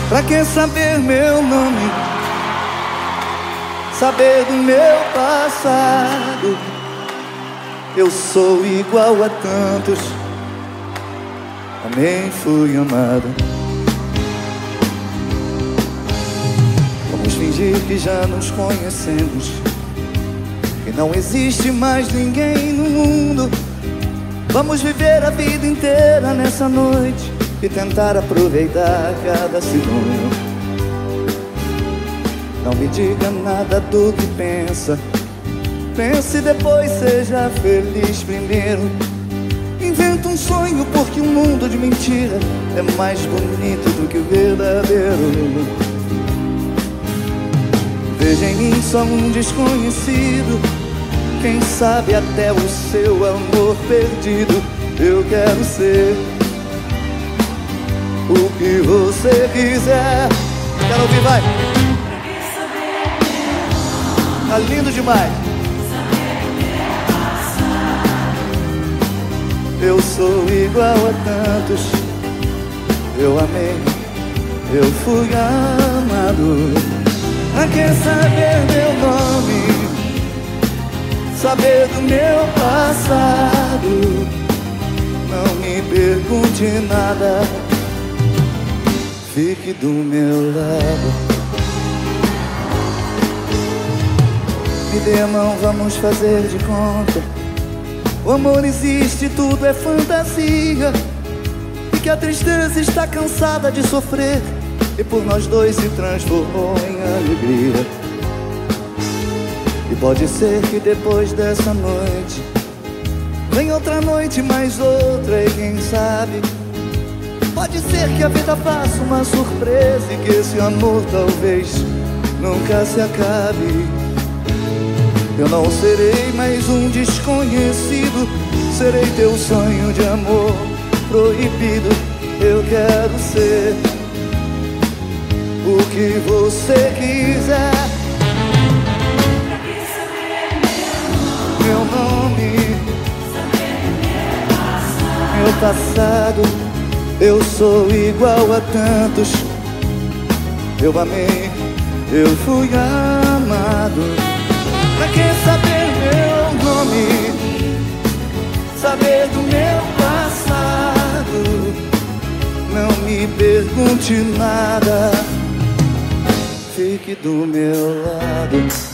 Pra que saber meu nome? Saber do meu passado. Eu sou igual a tantos. Amém, fui amado. Vamos fingir que já nos conhecemos, que não existe mais ninguém no mundo. Vamos viver a vida inteira nessa noite e tentar aproveitar cada segundo. Não me diga nada do que pensa. Pense e depois seja feliz primeiro. Inventa um sonho, porque um mundo de mentira é mais bonito do que o verdadeiro. Veja em mim só um desconhecido, quem sabe até o seu amor perdido. Eu quero ser o que você quiser. Quero ouvir, vai! Tá lindo demais. Eu sou igual a tantos. Eu amei, eu fui amado. Pra que saber meu nome? Saber do meu passado. Não me pergunte nada, fique do meu lado. Me dê a mão, vamos fazer de conta. O amor existe, tudo é fantasia, e que a tristeza está cansada de sofrer, e por nós dois se transformou em alegria. E pode ser que depois dessa noite vem outra noite, mais outra, e quem sabe pode ser que a vida faça uma surpresa, e que esse amor talvez nunca se acabe. Eu não serei mais um desconhecido, serei teu sonho de amor proibido. Eu quero ser o que você quiser. Meu nome, meu passado. Eu sou igual a tantos. Eu amei, eu fui amado. Pra que saber meu nome? Saber do meu passado. Não me pergunte nada, fique do meu lado.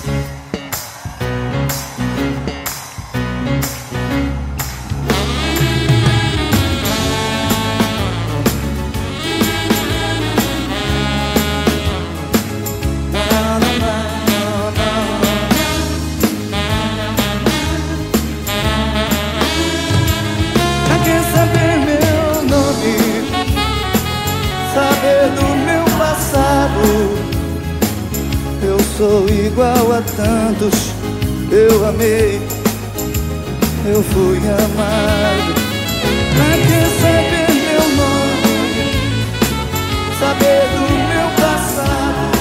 Saber do meu passado. Eu sou igual a tantos. Eu amei, eu fui amado. Pra que saber meu nome? Saber do meu passado.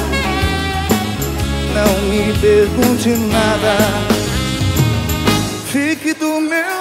Não me pergunte nada, fique do meu